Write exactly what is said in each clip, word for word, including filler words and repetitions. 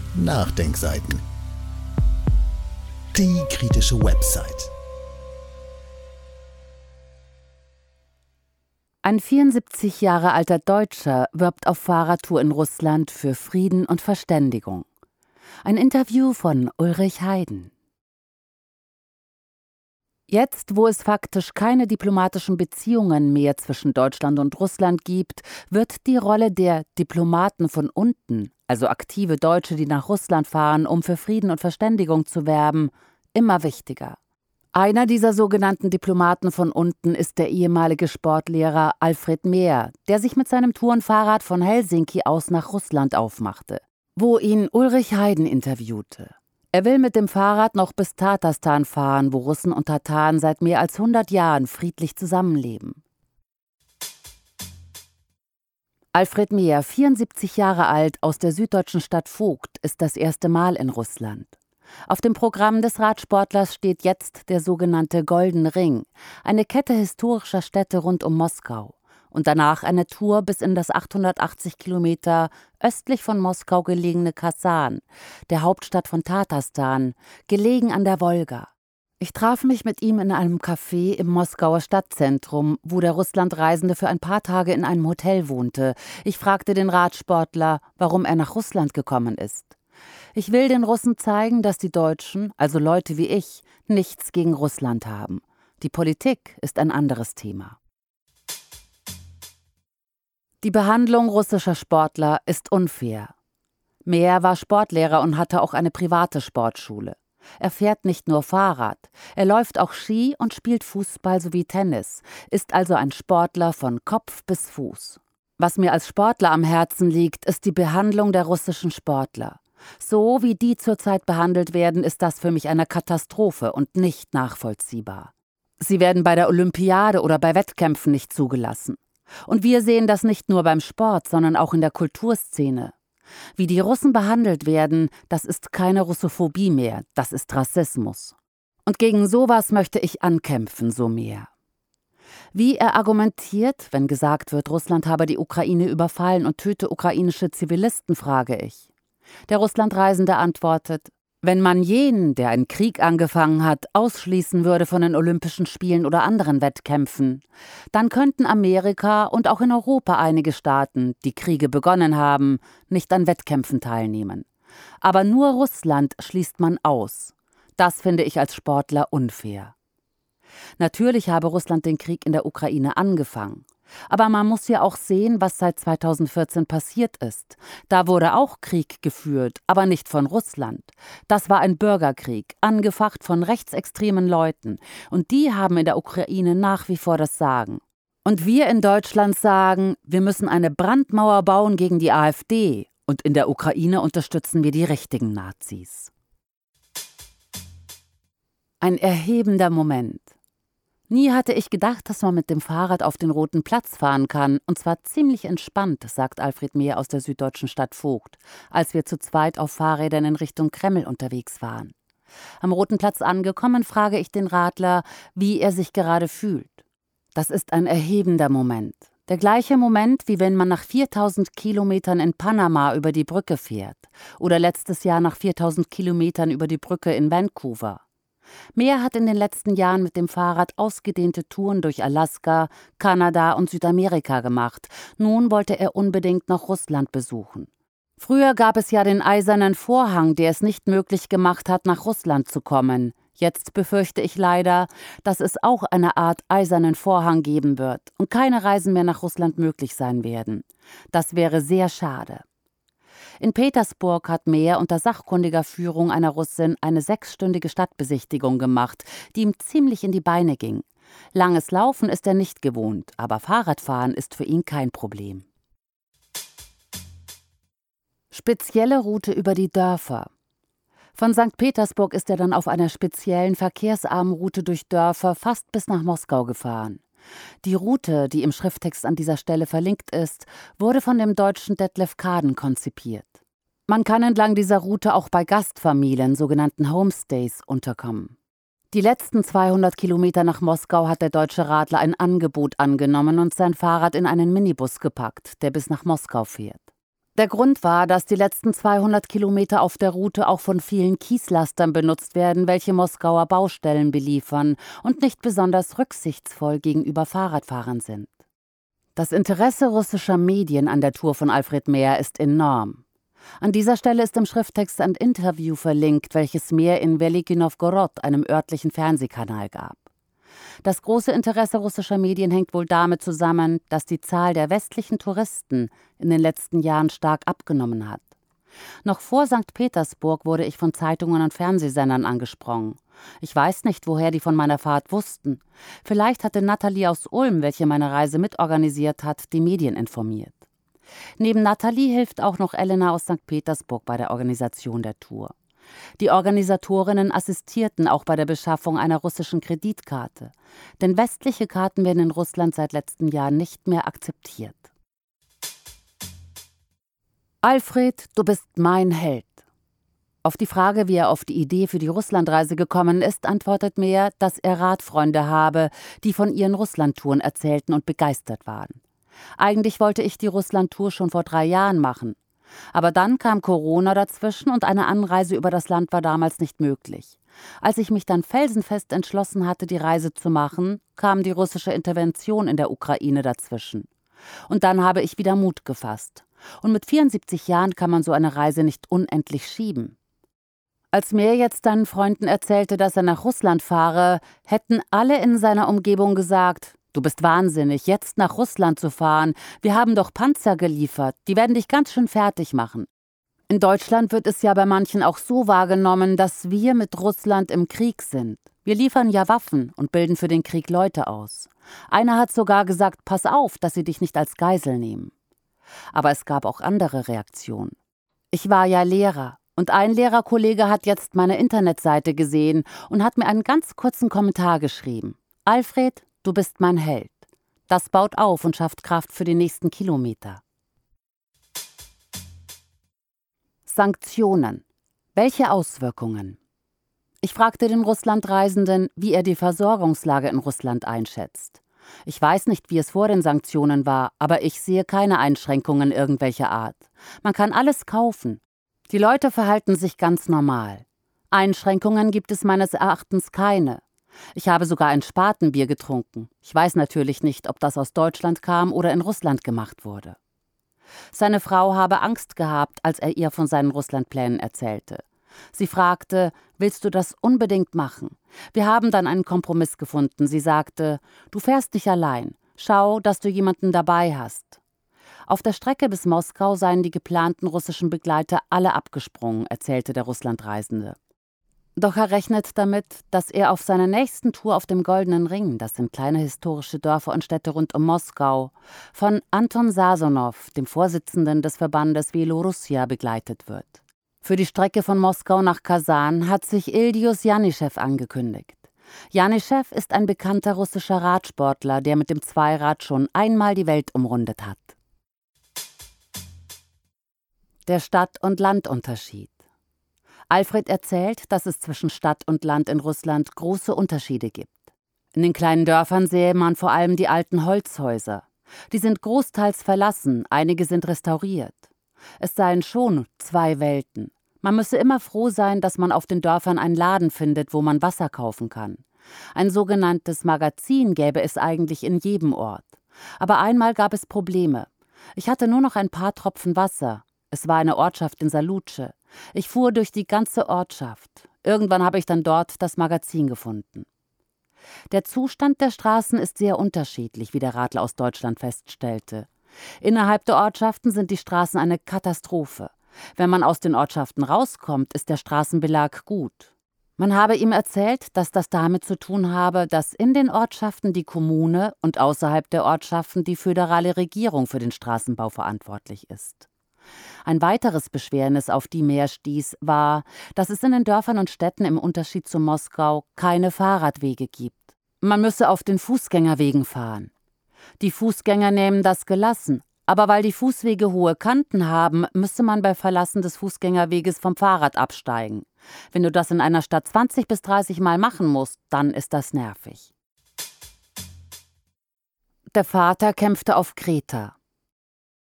Nachdenkseiten. Die kritische Website. Ein vierundsiebzig Jahre alter Deutscher wirbt auf Fahrradtour in Russland für Frieden und Verständigung. Ein Interview von Ulrich Heiden. Jetzt, wo es faktisch keine diplomatischen Beziehungen mehr zwischen Deutschland und Russland gibt, wird die Rolle der Diplomaten von unten, also aktive Deutsche, die nach Russland fahren, um für Frieden und Verständigung zu werben, immer wichtiger. Einer dieser sogenannten Diplomaten von unten ist der ehemalige Sportlehrer Alfred Mehr, der sich mit seinem Tourenfahrrad von Helsinki aus nach Russland aufmachte, wo ihn Ulrich Heiden interviewte. Er will mit dem Fahrrad noch bis Tatarstan fahren, wo Russen und Tataren seit mehr als hundert Jahren friedlich zusammenleben. Alfred Mehr, vierundsiebzig Jahre alt, aus der süddeutschen Stadt Vogt, ist das erste Mal in Russland. Auf dem Programm des Radsportlers steht jetzt der sogenannte Goldene Ring, eine Kette historischer Städte rund um Moskau. Und danach eine Tour bis in das achthundertachtzig Kilometer östlich von Moskau gelegene Kasan, der Hauptstadt von Tatarstan, gelegen an der Wolga. Ich traf mich mit ihm in einem Café im Moskauer Stadtzentrum, wo der Russlandreisende für ein paar Tage in einem Hotel wohnte. Ich fragte den Radsportler, warum er nach Russland gekommen ist. Ich will den Russen zeigen, dass die Deutschen, also Leute wie ich, nichts gegen Russland haben. Die Politik ist ein anderes Thema. Die Behandlung russischer Sportler ist unfair. Mehr war Sportlehrer und hatte auch eine private Sportschule. Er fährt nicht nur Fahrrad, er läuft auch Ski und spielt Fußball sowie Tennis, ist also ein Sportler von Kopf bis Fuß. Was mir als Sportler am Herzen liegt, ist die Behandlung der russischen Sportler. So wie die zurzeit behandelt werden, ist das für mich eine Katastrophe und nicht nachvollziehbar. Sie werden bei der Olympiade oder bei Wettkämpfen nicht zugelassen. Und wir sehen das nicht nur beim Sport, sondern auch in der Kulturszene. Wie die Russen behandelt werden, das ist keine Russophobie mehr, das ist Rassismus. Und gegen sowas möchte ich ankämpfen, so Mehr. Wie er argumentiert, wenn gesagt wird, Russland habe die Ukraine überfallen und töte ukrainische Zivilisten, frage ich. Der Russlandreisende antwortet: Wenn man jenen, der einen Krieg angefangen hat, ausschließen würde von den Olympischen Spielen oder anderen Wettkämpfen, dann könnten Amerika und auch in Europa einige Staaten, die Kriege begonnen haben, nicht an Wettkämpfen teilnehmen. Aber nur Russland schließt man aus. Das finde ich als Sportler unfair. Natürlich habe Russland den Krieg in der Ukraine angefangen. Aber man muss ja auch sehen, was seit zweitausendvierzehn passiert ist. Da wurde auch Krieg geführt, aber nicht von Russland. Das war ein Bürgerkrieg, angefacht von rechtsextremen Leuten. Und die haben in der Ukraine nach wie vor das Sagen. Und wir in Deutschland sagen, wir müssen eine Brandmauer bauen gegen die AfD. Und in der Ukraine unterstützen wir die richtigen Nazis. Ein erhebender Moment. Nie hatte ich gedacht, dass man mit dem Fahrrad auf den Roten Platz fahren kann, und zwar ziemlich entspannt, sagt Alfred Mehr aus der süddeutschen Stadt Vogt, als wir zu zweit auf Fahrrädern in Richtung Kreml unterwegs waren. Am Roten Platz angekommen, frage ich den Radler, wie er sich gerade fühlt. Das ist ein erhebender Moment. Der gleiche Moment, wie wenn man nach viertausend Kilometern in Panama über die Brücke fährt oder letztes Jahr nach viertausend Kilometern über die Brücke in Vancouver. Mehr hat in den letzten Jahren mit dem Fahrrad ausgedehnte Touren durch Alaska, Kanada und Südamerika gemacht. Nun wollte er unbedingt noch Russland besuchen. Früher gab es ja den Eisernen Vorhang, der es nicht möglich gemacht hat, nach Russland zu kommen. Jetzt befürchte ich leider, dass es auch eine Art Eisernen Vorhang geben wird und keine Reisen mehr nach Russland möglich sein werden. Das wäre sehr schade. In Petersburg hat Mehr unter sachkundiger Führung einer Russin eine sechsstündige Stadtbesichtigung gemacht, die ihm ziemlich in die Beine ging. Langes Laufen ist er nicht gewohnt, aber Fahrradfahren ist für ihn kein Problem. Spezielle Route über die Dörfer. Von Sankt Petersburg ist er dann auf einer speziellen verkehrsarmen Route durch Dörfer fast bis nach Moskau gefahren. Die Route, die im Schrifttext an dieser Stelle verlinkt ist, wurde von dem Deutschen Detlef Kaden konzipiert. Man kann entlang dieser Route auch bei Gastfamilien, sogenannten Homestays, unterkommen. Die letzten zweihundert Kilometer nach Moskau hat der deutsche Radler ein Angebot angenommen und sein Fahrrad in einen Minibus gepackt, der bis nach Moskau fährt. Der Grund war, dass die letzten zweihundert Kilometer auf der Route auch von vielen Kieslastern benutzt werden, welche Moskauer Baustellen beliefern und nicht besonders rücksichtsvoll gegenüber Fahrradfahrern sind. Das Interesse russischer Medien an der Tour von Alfred Mehr ist enorm. An dieser Stelle ist im Schrifttext ein Interview verlinkt, welches Mehr in Weliki Nowgorod, einem örtlichen Fernsehkanal, gab. Das große Interesse russischer Medien hängt wohl damit zusammen, dass die Zahl der westlichen Touristen in den letzten Jahren stark abgenommen hat. Noch vor Sankt Petersburg wurde ich von Zeitungen und Fernsehsendern angesprochen. Ich weiß nicht, woher die von meiner Fahrt wussten. Vielleicht hatte Nathalie aus Ulm, welche meine Reise mitorganisiert hat, die Medien informiert. Neben Nathalie hilft auch noch Elena aus Sankt Petersburg bei der Organisation der Tour. Die Organisatorinnen assistierten auch bei der Beschaffung einer russischen Kreditkarte. Denn westliche Karten werden in Russland seit letztem Jahr nicht mehr akzeptiert. Alfred, du bist mein Held. Auf die Frage, wie er auf die Idee für die Russlandreise gekommen ist, antwortet Mehr, dass er Radfreunde habe, die von ihren Russlandtouren erzählten und begeistert waren. Eigentlich wollte ich die Russlandtour schon vor drei Jahren machen. Aber dann kam Corona dazwischen und eine Anreise über das Land war damals nicht möglich. Als ich mich dann felsenfest entschlossen hatte, die Reise zu machen, kam die russische Intervention in der Ukraine dazwischen. Und dann habe ich wieder Mut gefasst. Und mit vierundsiebzig Jahren kann man so eine Reise nicht unendlich schieben. Als Mehr jetzt seinen Freunden erzählte, dass er nach Russland fahre, hätten alle in seiner Umgebung gesagt: Du bist wahnsinnig, jetzt nach Russland zu fahren. Wir haben doch Panzer geliefert, die werden dich ganz schön fertig machen. In Deutschland wird es ja bei manchen auch so wahrgenommen, dass wir mit Russland im Krieg sind. Wir liefern ja Waffen und bilden für den Krieg Leute aus. Einer hat sogar gesagt, pass auf, dass sie dich nicht als Geisel nehmen. Aber es gab auch andere Reaktionen. Ich war ja Lehrer und ein Lehrerkollege hat jetzt meine Internetseite gesehen und hat mir einen ganz kurzen Kommentar geschrieben. Alfred, du bist mein Held. Das baut auf und schafft Kraft für die nächsten Kilometer. Sanktionen. Welche Auswirkungen? Ich fragte den Russlandreisenden, wie er die Versorgungslage in Russland einschätzt. Ich weiß nicht, wie es vor den Sanktionen war, aber ich sehe keine Einschränkungen irgendwelcher Art. Man kann alles kaufen. Die Leute verhalten sich ganz normal. Einschränkungen gibt es meines Erachtens keine. Ich habe sogar ein Spatenbier getrunken. Ich weiß natürlich nicht, ob das aus Deutschland kam oder in Russland gemacht wurde. Seine Frau habe Angst gehabt, als er ihr von seinen Russlandplänen erzählte. Sie fragte, willst du das unbedingt machen? Wir haben dann einen Kompromiss gefunden. Sie sagte, du fährst nicht allein. Schau, dass du jemanden dabei hast. Auf der Strecke bis Moskau seien die geplanten russischen Begleiter alle abgesprungen, erzählte der Russlandreisende. Doch er rechnet damit, dass er auf seiner nächsten Tour auf dem Goldenen Ring, das sind kleine historische Dörfer und Städte rund um Moskau, von Anton Sasonow, dem Vorsitzenden des Verbandes Velorussia, begleitet wird. Für die Strecke von Moskau nach Kasan hat sich Ildius Janischew angekündigt. Janischew ist ein bekannter russischer Radsportler, der mit dem Zweirad schon einmal die Welt umrundet hat. Der Stadt- und Landunterschied. Alfred erzählt, dass es zwischen Stadt und Land in Russland große Unterschiede gibt. In den kleinen Dörfern sähe man vor allem die alten Holzhäuser. Die sind großteils verlassen, einige sind restauriert. Es seien schon zwei Welten. Man müsse immer froh sein, dass man auf den Dörfern einen Laden findet, wo man Wasser kaufen kann. Ein sogenanntes Magazin gäbe es eigentlich in jedem Ort. Aber einmal gab es Probleme. Ich hatte nur noch ein paar Tropfen Wasser. Es war eine Ortschaft in Salutsche. Ich fuhr durch die ganze Ortschaft. Irgendwann habe ich dann dort das Magazin gefunden. Der Zustand der Straßen ist sehr unterschiedlich, wie der Radler aus Deutschland feststellte. Innerhalb der Ortschaften sind die Straßen eine Katastrophe. Wenn man aus den Ortschaften rauskommt, ist der Straßenbelag gut. Man habe ihm erzählt, dass das damit zu tun habe, dass in den Ortschaften die Kommune und außerhalb der Ortschaften die föderale Regierung für den Straßenbau verantwortlich ist. Ein weiteres Beschwernis, auf die Mehr stieß, war, dass es in den Dörfern und Städten im Unterschied zu Moskau keine Fahrradwege gibt. Man müsse auf den Fußgängerwegen fahren. Die Fußgänger nehmen das gelassen, aber weil die Fußwege hohe Kanten haben, müsse man bei Verlassen des Fußgängerweges vom Fahrrad absteigen. Wenn du das in einer Stadt zwanzig bis dreißig Mal machen musst, dann ist das nervig. Der Vater kämpfte auf Kreta.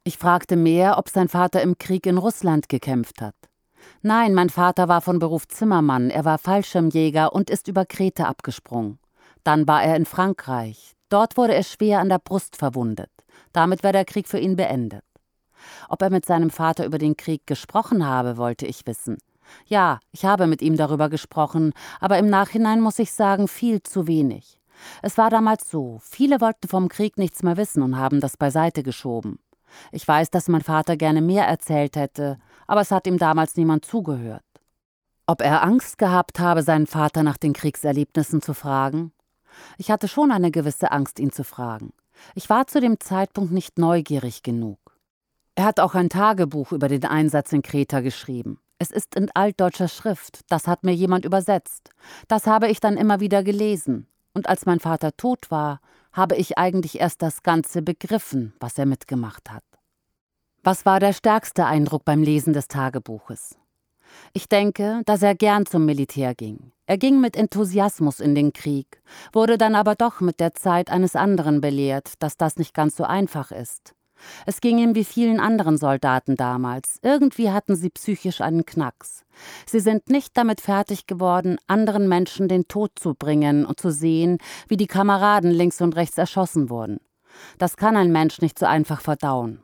Ich fragte mehr, ob sein Vater im Krieg in Russland gekämpft hat. Nein, mein Vater war von Beruf Zimmermann, er war Fallschirmjäger und ist über Kreta abgesprungen. Dann war er in Frankreich. Dort wurde er schwer an der Brust verwundet. Damit war der Krieg für ihn beendet. Ob er mit seinem Vater über den Krieg gesprochen habe, wollte ich wissen. Ja, ich habe mit ihm darüber gesprochen, aber im Nachhinein muss ich sagen, viel zu wenig. Es war damals so, viele wollten vom Krieg nichts mehr wissen und haben das beiseite geschoben. Ich weiß, dass mein Vater gerne mehr erzählt hätte, aber es hat ihm damals niemand zugehört. Ob er Angst gehabt habe, seinen Vater nach den Kriegserlebnissen zu fragen? Ich hatte schon eine gewisse Angst, ihn zu fragen. Ich war zu dem Zeitpunkt nicht neugierig genug. Er hat auch ein Tagebuch über den Einsatz in Kreta geschrieben. Es ist in altdeutscher Schrift, das hat mir jemand übersetzt. Das habe ich dann immer wieder gelesen. Und als mein Vater tot war, habe ich eigentlich erst das Ganze begriffen, was er mitgemacht hat. Was war der stärkste Eindruck beim Lesen des Tagebuches? Ich denke, dass er gern zum Militär ging. Er ging mit Enthusiasmus in den Krieg, wurde dann aber doch mit der Zeit eines anderen belehrt, dass das nicht ganz so einfach ist. Es ging ihm wie vielen anderen Soldaten damals. Irgendwie hatten sie psychisch einen Knacks. Sie sind nicht damit fertig geworden, anderen Menschen den Tod zu bringen und zu sehen, wie die Kameraden links und rechts erschossen wurden. Das kann ein Mensch nicht so einfach verdauen.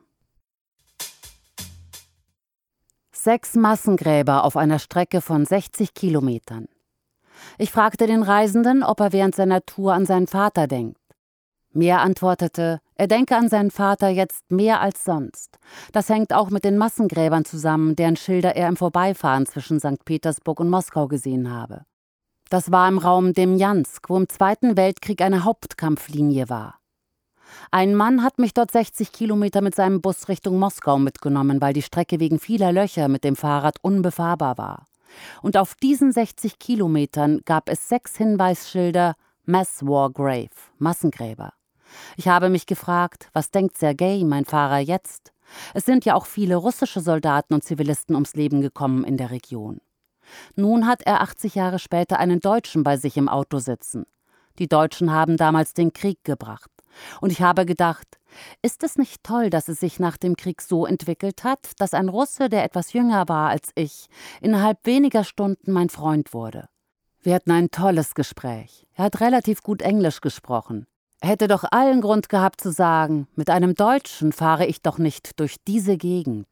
Sechs Massengräber auf einer Strecke von sechzig Kilometern. Ich fragte den Reisenden, ob er während seiner Tour an seinen Vater denkt. Meer antwortete, er denke an seinen Vater jetzt mehr als sonst. Das hängt auch mit den Massengräbern zusammen, deren Schilder er im Vorbeifahren zwischen Sankt Petersburg und Moskau gesehen habe. Das war im Raum Demjansk, wo im Zweiten Weltkrieg eine Hauptkampflinie war. Ein Mann hat mich dort sechzig Kilometer mit seinem Bus Richtung Moskau mitgenommen, weil die Strecke wegen vieler Löcher mit dem Fahrrad unbefahrbar war. Und auf diesen sechzig Kilometern gab es sechs Hinweisschilder Mass War Grave, Massengräber. Ich habe mich gefragt, was denkt Sergei, mein Fahrer, jetzt? Es sind ja auch viele russische Soldaten und Zivilisten ums Leben gekommen in der Region. Nun hat er achtzig Jahre später einen Deutschen bei sich im Auto sitzen. Die Deutschen haben damals den Krieg gebracht. Und ich habe gedacht, ist es nicht toll, dass es sich nach dem Krieg so entwickelt hat, dass ein Russe, der etwas jünger war als ich, innerhalb weniger Stunden mein Freund wurde. Wir hatten ein tolles Gespräch. Er hat relativ gut Englisch gesprochen. Er hätte doch allen Grund gehabt zu sagen, mit einem Deutschen fahre ich doch nicht durch diese Gegend.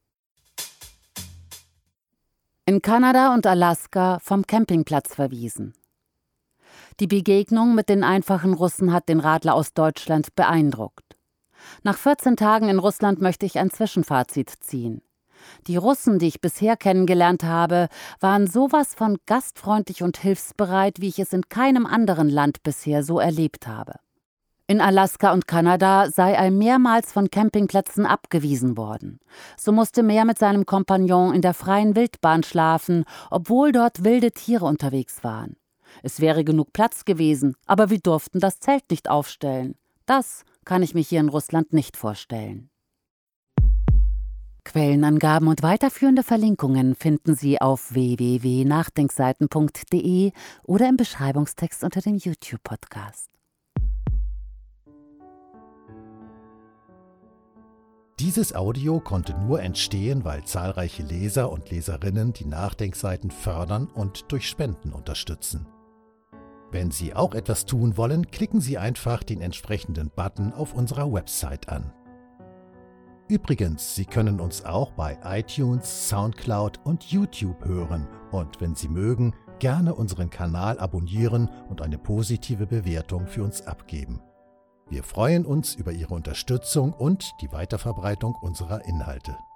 In Kanada und Alaska vom Campingplatz verwiesen. Die Begegnung mit den einfachen Russen hat den Radler aus Deutschland beeindruckt. Nach vierzehn Tagen in Russland möchte ich ein Zwischenfazit ziehen. Die Russen, die ich bisher kennengelernt habe, waren sowas von gastfreundlich und hilfsbereit, wie ich es in keinem anderen Land bisher so erlebt habe. In Alaska und Kanada sei er mehrmals von Campingplätzen abgewiesen worden. So musste Meer mit seinem Kompagnon in der freien Wildbahn schlafen, obwohl dort wilde Tiere unterwegs waren. Es wäre genug Platz gewesen, aber wir durften das Zelt nicht aufstellen. Das kann ich mir hier in Russland nicht vorstellen. Quellenangaben und weiterführende Verlinkungen finden Sie auf w w w punkt nachdenkseiten punkt d e oder im Beschreibungstext unter dem YouTube-Podcast. Dieses Audio konnte nur entstehen, weil zahlreiche Leser und Leserinnen die Nachdenkseiten fördern und durch Spenden unterstützen. Wenn Sie auch etwas tun wollen, klicken Sie einfach den entsprechenden Button auf unserer Website an. Übrigens, Sie können uns auch bei iTunes, Soundcloud und YouTube hören und wenn Sie mögen, gerne unseren Kanal abonnieren und eine positive Bewertung für uns abgeben. Wir freuen uns über Ihre Unterstützung und die Weiterverbreitung unserer Inhalte.